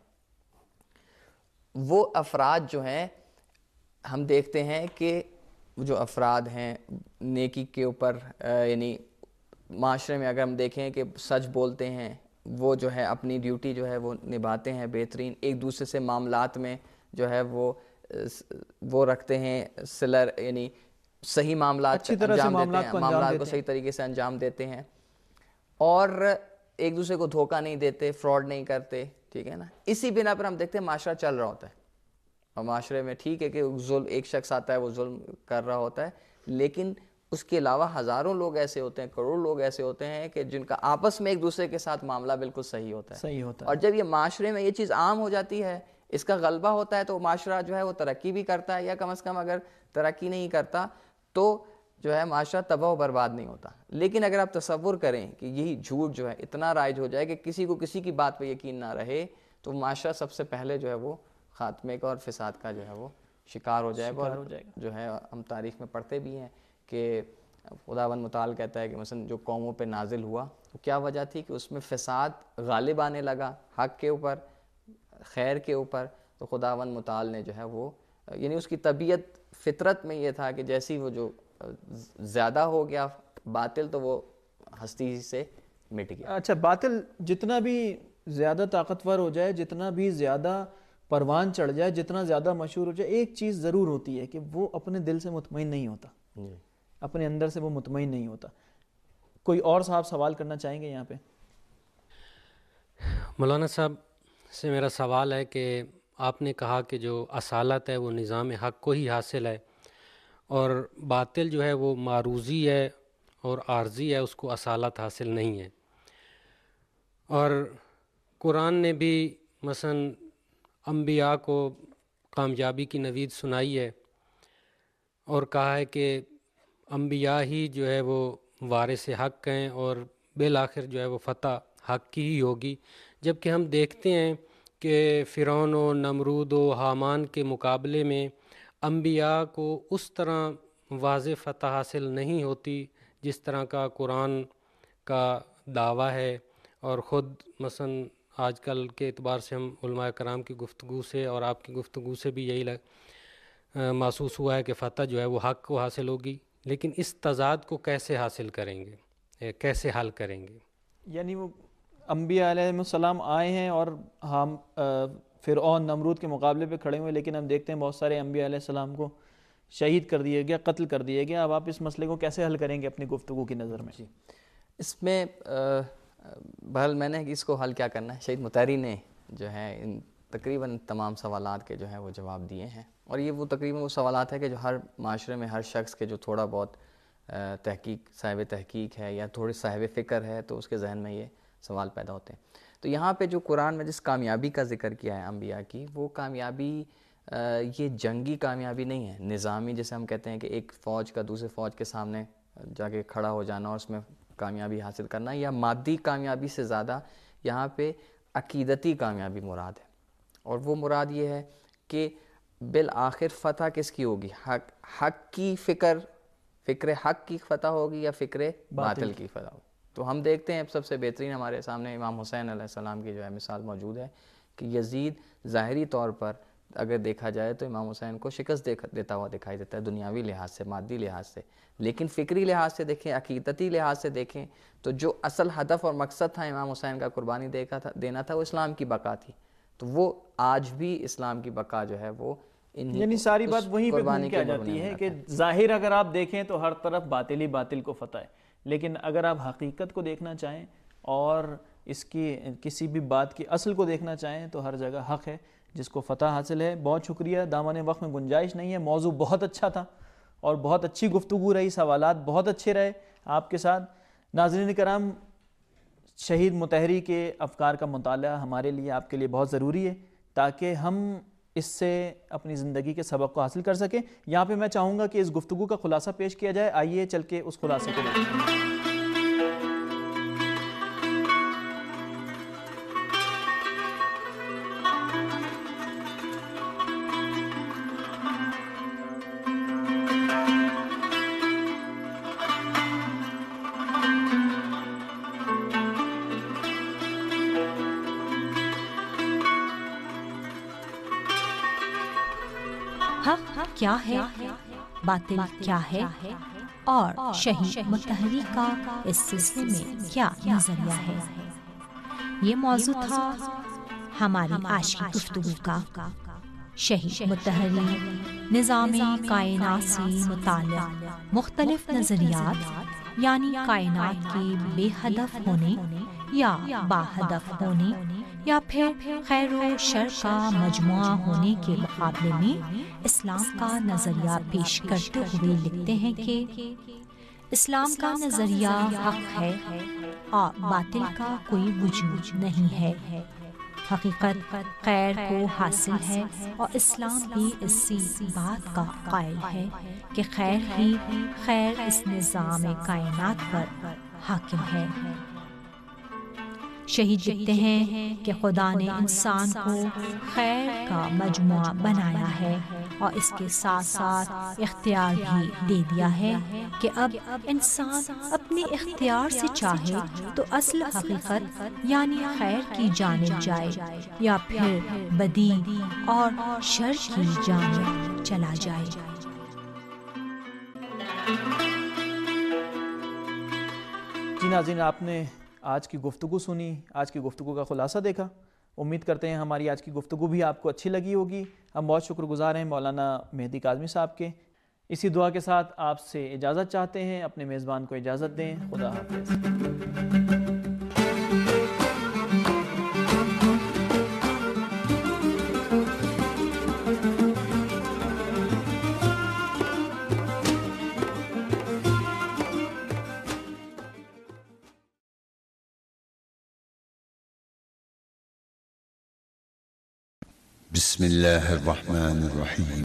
وہ افراد جو ہیں ہم دیکھتے ہیں کہ جو افراد ہیں نیکی کے اوپر، یعنی معاشرے میں اگر ہم دیکھیں کہ سچ بولتے ہیں، وہ جو ہے اپنی ڈیوٹی جو ہے وہ نبھاتے ہیں بہترین، ایک دوسرے سے معاملات میں جو ہے وہ وہ رکھتے ہیں سلر، یعنی صحیح معاملات انجام دیتے ہیں، معاملات کو صحیح طریقے سے انجام دیتے ہیں اور ایک دوسرے کو دھوکہ نہیں دیتے، فراڈ نہیں کرتے. ٹھیک ہے نا، اسی بنا پر ہم دیکھتے ہیں معاشرہ چل رہا ہوتا ہے. اور معاشرے میں ٹھیک ہے کہ ظلم، ایک شخص آتا ہے وہ ظلم کر رہا ہوتا ہے، لیکن اس کے علاوہ ہزاروں لوگ ایسے ہوتے ہیں، کروڑوں لوگ ایسے ہوتے ہیں کہ جن کا آپس میں ایک دوسرے کے ساتھ معاملہ بالکل صحیح ہوتا ہے صحیح ہوتا ہے. اور جب یہ معاشرے میں یہ چیز عام ہو جاتی ہے، اس کا غلبہ ہوتا ہے، تو معاشرہ جو ہے وہ ترقی بھی کرتا ہے، یا کم از کم اگر ترقی نہیں کرتا تو جو ہے معاشرہ تباہ و برباد نہیں ہوتا. لیکن اگر آپ تصور کریں کہ یہی جھوٹ جو ہے اتنا رائج ہو جائے کہ کسی کو کسی کی بات پہ یقین نہ رہے، تو معاشرہ سب سے پہلے جو ہے وہ خاتمے کا اور فساد کا جو ہے وہ شکار ہو جائے گا. اور جو ہے ہم تاریخ میں پڑھتے بھی ہیں کہ خداوند متعال کہتا ہے کہ مثلا جو قوموں پہ نازل ہوا تو کیا وجہ تھی کہ اس میں فساد غالب آنے لگا حق کے اوپر، خیر کے اوپر. تو خداوند متعال نے جو ہے وہ، یعنی اس کی طبیعت فطرت میں یہ تھا کہ جیسی وہ جو زیادہ ہو گیا باطل تو وہ ہستی سے مٹ گیا. اچھا، باطل جتنا بھی زیادہ طاقتور ہو جائے، جتنا بھی زیادہ پروان چڑھ جائے، جتنا زیادہ مشہور ہو جائے، ایک چیز ضرور ہوتی ہے کہ وہ اپنے دل سے مطمئن نہیں ہوتا، اپنے اندر سے وہ مطمئن نہیں ہوتا. کوئی اور صاحب سوال کرنا چاہیں گے یہاں پہ؟ مولانا صاحب سے میرا سوال ہے کہ آپ نے کہا کہ جو اصالت ہے وہ نظام حق کو ہی حاصل ہے اور باطل جو ہے وہ معروضی ہے اور عارضی ہے، اس کو اصالت حاصل نہیں ہے. اور قرآن نے بھی مثلا انبیاء کو کامیابی کی نوید سنائی ہے اور کہا ہے کہ انبیاء ہی جو ہے وہ وارث حق ہیں اور بالآخر جو ہے وہ فتح حق کی ہی ہوگی. جبکہ ہم دیکھتے ہیں کہ فرعون و نمرود و حامان کے مقابلے میں انبیاء کو اس طرح واضح فتح حاصل نہیں ہوتی جس طرح کا قرآن کا دعویٰ ہے. اور خود مثلا آج کل کے اعتبار سے ہم علماء کرام کی گفتگو سے اور آپ کی گفتگو سے بھی یہی لگ محسوس ہوا ہے کہ فتح جو ہے وہ حق کو حاصل ہوگی، لیکن اس تضاد کو کیسے حاصل کریں گے، کیسے حل کریں گے؟ یعنی وہ انبیاء علیہ السلام آئے ہیں اور ہم فرعون نمرود کے مقابلے پہ کھڑے ہوئے، لیکن ہم دیکھتے ہیں بہت سارے انبیاء علیہ السلام کو شہید کر دیا گیا، قتل کر دیا گیا. اب آپ اس مسئلے کو کیسے حل کریں گے اپنی گفتگو کی نظر میں؟ جی اس میں بہرحال میں نے اس کو حل کیا کرنا ہے، شہید مطہری نے جو ہے ان تقریباً تمام سوالات کے جو ہیں وہ جواب دیے ہیں، اور یہ وہ تقریباً وہ سوالات ہیں کہ جو ہر معاشرے میں ہر شخص کے جو تھوڑا بہت تحقیق صاحب تحقیق ہے یا تھوڑی صاحب فکر ہے تو اس کے ذہن میں یہ سوال پیدا ہوتے ہیں. تو یہاں پہ جو قرآن میں جس کامیابی کا ذکر کیا ہے انبیاء کی، وہ کامیابی یہ جنگی کامیابی نہیں ہے، نظامی، جیسے ہم کہتے ہیں کہ ایک فوج کا دوسرے فوج کے سامنے جا کے کھڑا ہو جانا اور اس میں کامیابی حاصل کرنا، یا مادی کامیابی سے زیادہ یہاں پہ عقیدتی کامیابی مراد ہے. اور وہ مراد یہ ہے کہ بالآخر فتح کس کی ہوگی؟ حق حق کی فکر فکر حق کی فتح ہوگی یا فکر باطل کی فتح ہوگی؟ تو ہم دیکھتے ہیں اب سب سے بہترین ہمارے سامنے امام حسین علیہ السلام کی جو ہے مثال موجود ہے کہ یزید ظاہری طور پر اگر دیکھا جائے تو امام حسین کو شکست دیتا ہوا دکھائی دیتا ہے دنیاوی لحاظ سے، مادی لحاظ سے، لیکن فکری لحاظ سے دیکھیں، عقیدتی لحاظ سے دیکھیں تو جو اصل ہدف اور مقصد تھا امام حسین کا قربانی دیکھا تھا دینا تھا وہ اسلام کی بقا تھی. تو وہ آج بھی اسلام کی بقا جو ہے وہ یعنی ساری بات وہیں پہ گھوم کے آ جاتی ہے کہ ظاہر اگر آپ دیکھیں تو ہر طرف باطل ہی باطل کو فتح ہے، لیکن اگر آپ حقیقت کو دیکھنا چاہیں اور اس کی کسی بھی بات کی اصل کو دیکھنا چاہیں تو ہر جگہ حق ہے جس کو فتح حاصل ہے. بہت شکریہ، دامن وقت میں گنجائش نہیں ہے، موضوع بہت اچھا تھا اور بہت اچھی گفتگو رہی، سوالات بہت اچھے رہے آپ کے ساتھ. ناظرین کرام، شہید مطہری کے افکار کا مطالعہ ہمارے لیے آپ کے لیے بہت ضروری ہے تاکہ ہم اس سے اپنی زندگی کے سبق کو حاصل کر سکیں. یہاں پہ میں چاہوں گا کہ اس گفتگو کا خلاصہ پیش کیا جائے، آئیے چل کے اس خلاصے کو دیکھیں. حق کیا ہے، باطل کیا ہے، اور شہید مطہری کا اس سلسلے میں کیا نظریہ ہے، یہ موضوع تھا ہماری آج کی گفتگو کا. شہید مطہری نظام کائنات سے متعلق مختلف نظریات، یعنی کائنات کے بے ہدف ہونے یا با ہدف ہونے یا پھر خیر و شر کا مجموعہ ہونے کے مقابلے میں اسلام کا نظریہ پیش کرتے ہوئے لکھتے ہیں کہ اسلام کا نظریہ حق ہے اور باطل کا کوئی وجود نہیں ہے. حقیقت خیر کو حاصل ہے اور اسلام بھی اسی بات کا قائل ہے کہ خیر ہی خیر اس نظام کائنات پر حاکم ہے. شہید لکھتے ہیں کہ خدا نے انسان کو خیر کا مجموعہ بنایا ہے اور اس کے ساتھ ساتھ اختیار بھی دے دیا ہے کہ اب انسان اپنے اختیار سے چاہے تو اصل حقیقت یعنی خیر کی جانب جائے یا پھر بدی اور شر کی جانب چلا جائے. جی ناظرین، آپ نے آج کی گفتگو سنی، آج کی گفتگو کا خلاصہ دیکھا. امید کرتے ہیں ہماری آج کی گفتگو بھی آپ کو اچھی لگی ہوگی. ہم بہت شکر گزار ہیں مولانا مہدی کاظمی صاحب کے. اسی دعا کے ساتھ آپ سے اجازت چاہتے ہیں، اپنے میزبان کو اجازت دیں. خدا حافظ. بسم الله الرحمن الرحيم